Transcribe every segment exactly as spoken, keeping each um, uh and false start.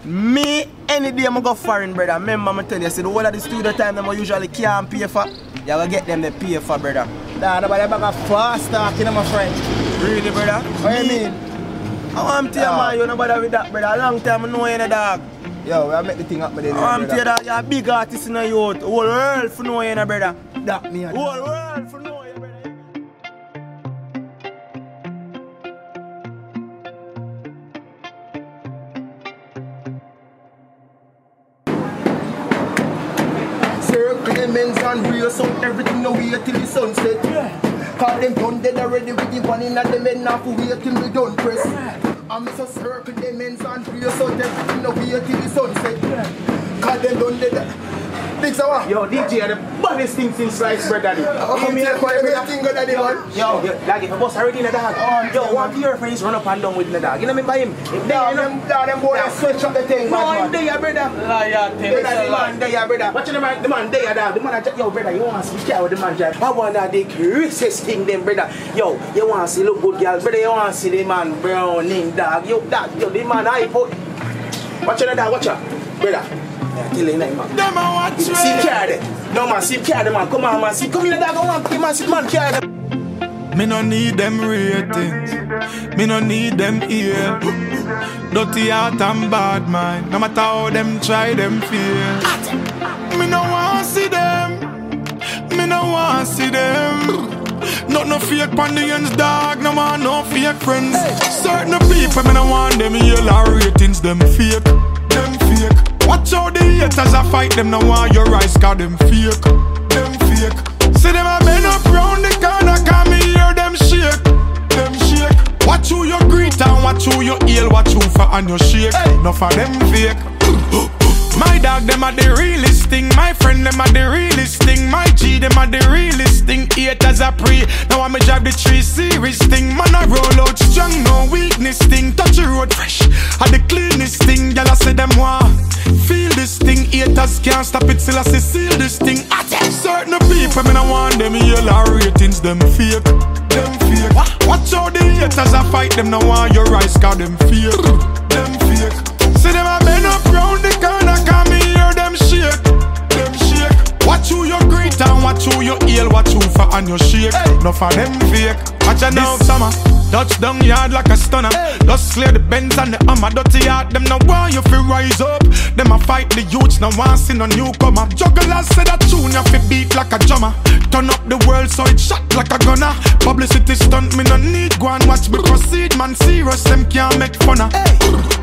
Me, any day I go foreign, brother. Remember, I tell you, see, the whole of the studio time them I usually can't pay for. You gotta get them to pay for, brother. Nah, nobody back a fast talking, my friend. Really, brother? What you mean? I want to tell you, man, you nobody with that, brother. A long time I know you, the dog. Yo, I make the thing up with them. I want to tell you that you're a big artist in the youth. The whole world for know you, brother. That me. The whole world for know you, brother. Circle men's and race out everything no wait till the sunset. Yeah. Call them done dead already with the one in and the men now for wait till we done press. Yeah. I'm so circle them men's and race out everything no wait till the sunset. Yeah. Call them done dead. Big Sawa. Yo, D J, the baddest thing since sliced bread, daddy. Oh, come here, come here, everything good, daddy, man. Yo, yo, like if a boss already in the dog. Oh, yo, one of your friends run up and down with the dog. You know me by him? If they, no, you know, them, no, them boys switch up the thing, no, man. No, they are brother. Liar, thing. The man, they are brother. Watch the man, the man, they are dog. The man, are, yo, brother, you want to see how the man drive? I want to the greatest thing, them, brother. Yo, you want to see look good, girl, brother. You want to see the man browning dog. Yo, dog, yo, the man, I put. Watch the dog, watch out, brother. Yeah, tell you, man. Them a watch see carry them. No man, see carry them, man. Come on, man. See, come in the dog. Come on, come on, see man carry them. Me no need them ratings. Me no need them ear. Dirty heart and bad mind. No matter how them try, them feel. Me no want see them. Me no want see them. Not no fake pandians, dog. No man, no fake friends. Certain people, me no want them yellow ratings. Them fake. Them fake. Watch how the haters a fight them, no want your eyes, cause them fake, them fake. See them a bend up round the corner, cause me hear them shake, them shake. Watch who you greet and watch who you hail, watch who for and you shake, hey. Enough of them fake. My dog, them are the realest thing. My friend, them are the realest thing. My G, them are the realest thing. Haters a pray. Now I me drive the tree series thing. Man, I roll out strong, no weakness thing. Touch the road fresh, I the cleanest thing. Y'all say them want feel this thing. Haters can't stop it till I say seal this thing. I tell certain people, me no want them yellow ratings. Them fake, them fake. Watch how the haters a fight them. No want your eyes, cause them fake, them fake. See them a bend up round the corner, cause me hear them shake, them shake. Watch who you greet and watch who you hail, watch who for and you shake, hey. Enough of them fake. Watch out now, summer. Touchdown yard like a stunner. Hey. Just clear the Benz and the Hummer. Dirty heart, them no want you fi rise up. Them a fight the youths, no want see no newcomer. Jugglers say that tune you fi beat like a drummer. Turn up the world so it shot like a gunner. Publicity stunt, me no need go and watch me proceed. Man serious, them can't make fun of. Hey.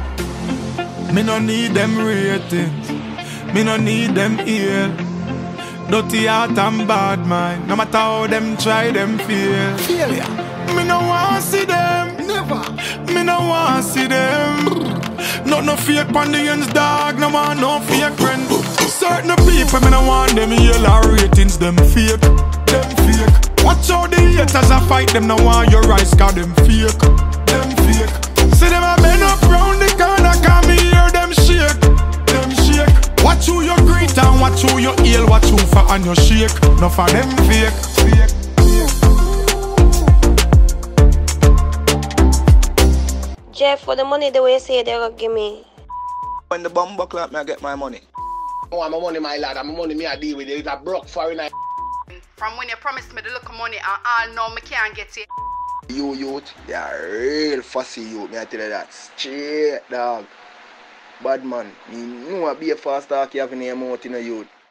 Me no need them ratings. Me no need them ear. Dirty heart and bad mind. No matter how them try, them feel. Failure. Me no want see them. Never. Me no want see them. Not no fake pandians, dog. No man, no fake friends. Certain people, me no want them yellow ratings. Them fake, them fake. Watch how the haters a fight them. No want your eyes, cause them fake, them fake. See them a bend up round the corner, cause me hear them shake, them shake. Watch who you greet and watch who you hail, watch who for and you shake. Enough of them fake, fake. Jeff, for the money the way you say they're gonna give me. When the bomb buckle up, me I get my money. Oh, I'm a money, my lad. I'm a money me I deal with it. It's a broke foreigner. From when you promised me the look of money, I all know me can't get it. You youth, they are real fussy youth, me I tell you that. Straight dog. Bad man. You know I be a fast talk you have in your mouth in a youth.